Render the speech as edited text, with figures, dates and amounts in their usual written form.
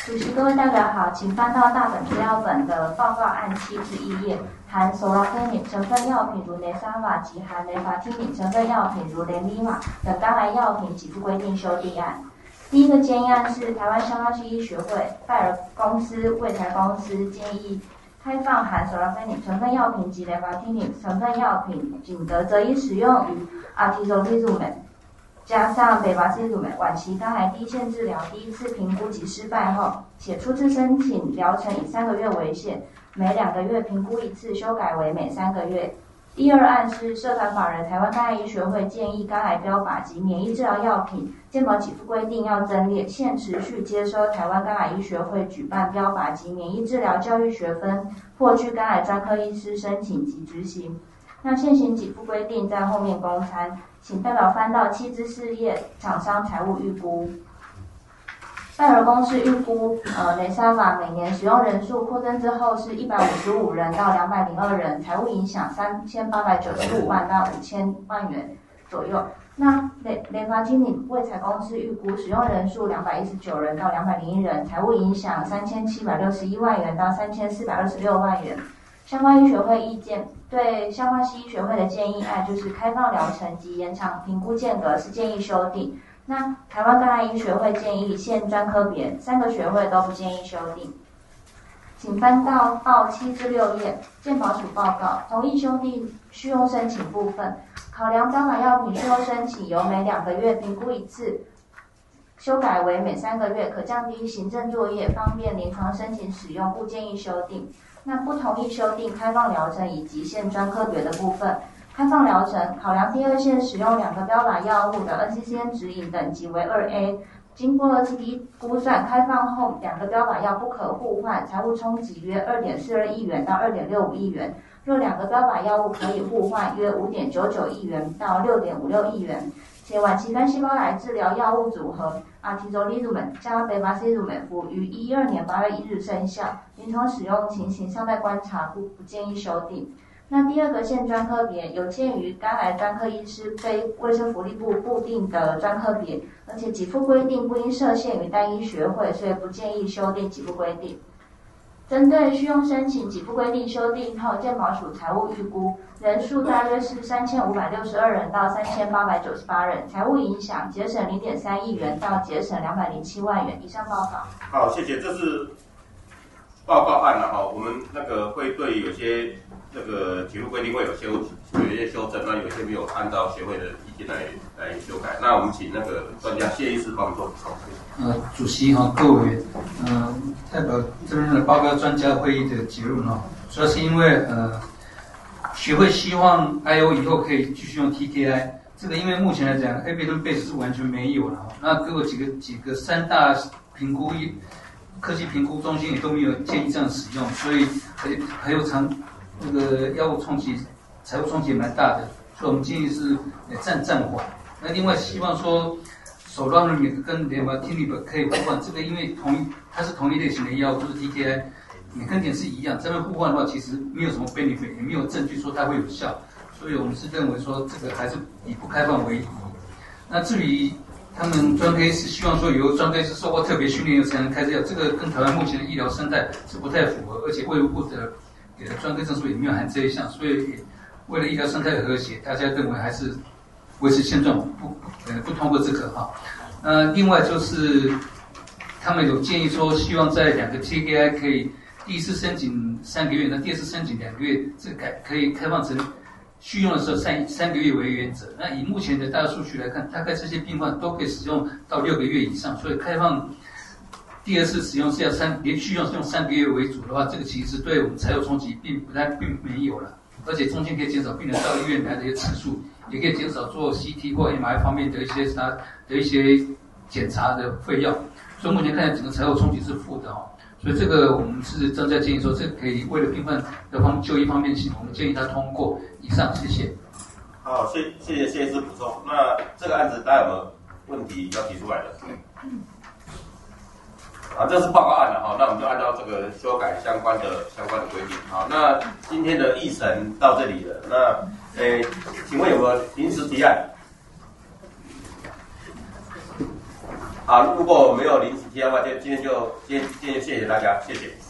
主席、各位代表好，请翻到大本资料本的报告案7至1页，含索拉菲尼成分药品如雷沙瓦及含雷法汀尼成分药品如雷利玛等肝癌药品给付规定修订案。第一个建议案是台湾消化系医学会、拜尔公司、卫材公司建议开放含索拉菲尼成分药品及雷法汀尼成分药品仅得择一使用于阿提索利鲁美加上北巴西鲁美晚期肝癌第一线治疗第一次评估及失败后，且初次申请疗程以3个月为限，每2个月评估一次，修改为每3个月。第二案是社团法人台湾肝癌医学会建议肝癌标靶及免疫治疗药品健保给付规定要增列，现持续接收台湾肝癌医学会举办标靶及免疫治疗教育学分，或据肝癌专科医师申请及执行。那现行给付规定在后面公参，请代表翻到7至4页，厂商财务预估。拜尔公司预估，雷沙瓦每年使用人数扩增之后是155人到202人，财务影响3895万到5000万元左右。那雷法汀尼卫材公司预估使用人数219人到201人，财务影响3761万元到3426万元。相关医学会意见，对消化系医学会的建议案就是开放疗程及延长评估间隔是建议修订。那台湾肝癌医学会建议现专科别，3个学会都不建议修订。请翻到报7至6页，健保署报告同意修订续用申请部分，考量标靶药品续用申请由每2个月评估一次，修改为每3个月，可降低行政作业，方便临床申请使用，故建议修订。那不同意修订开放疗程以及现专科别的部分。开放疗程考量第二线使用2个标靶药物的 NCCN 指引等级为2A， 经过 GD 估算，开放后2个标靶药不可互换，财务冲击约2.42亿元到2.65亿元。若2个标靶药物可以互换，约5.99亿元到6.56亿元。且晚期肝细胞癌治疗药物组合阿提唑利鲁美加贝巴西鲁美服于2012年8月1日生效，临床使用情形尚在观察，故不建议修订。那第二个现专科别有鉴于肝癌专科医师非卫生福利部固定的专科别，而且给付规定不应设限于单一学会，所以不建议修订给付规定。针对续用申请给付规定修订后，健保署财务预估人数大约是3562人到3898人，财务影响节省0.3亿元到节省207万元。以上报告。 好，谢谢。这是报告案了哈，我们会对有些给付规定会有一些修正，那有些没有按照协会的意见来修改。那我们请专家谢医师帮我们做补充。 主席各委员，代表这边的报告专家会议的结论主要是因为学会希望 IO 以后可以继续用 TKI， 这个因为目前来讲 A 跟 base 是完全没有了那各个几个3大评估科技评估中心也都没有建议这样使用，所以还有药物冲击、财务冲击也蛮大的，所以我们建议是暂缓。那另外希望说手段的跟联发汀尼可以互换，这个因为它是同一类型的药物，就是 TKI， 你跟点是一样，这边互换的话其实没有什么 benefit， 也没有证据说它会有效，所以我们是认为说这个还是以不开放为宜。那至于他们专科医师希望说由专科医师受过特别训练才能开这药，这个跟台湾目前的医疗生态是不太符合，而且卫福部的给的专科证书也没有含这一项，所以为了医疗生态的和谐，大家认为还是维持现状，不通过这个另外就是他们有建议说，希望在2个 TKI 可以第一次申请3个月，那第二次申请2个月，这个可以开放成续用的时候3个月为原则。那以目前的大数据来看，大概这些病患都可以使用到6个月以上，所以开放第二次使用是要连续用是用3个月为主的话，这个其实对我们财务冲击并没有了，而且中间可以减少病人到医院来的一些次数，也可以减少做 CT 或 MRI 方面的一些检查的费用，所以目前看来整个财务冲击是负的所以这个我们是专家建议说，这个可以为了病患的就医方便性，我们建议他通过。以上，谢谢。 好，谢谢谢医师补充。那这个案子大家有没有问题要提出来的？这是报告案了那我们就按照这个修改相关的规定。好，那今天的议程到这里了。那请问有没有临时提案？ 好，如果没有临时提案的话，今天就谢谢大家，谢谢。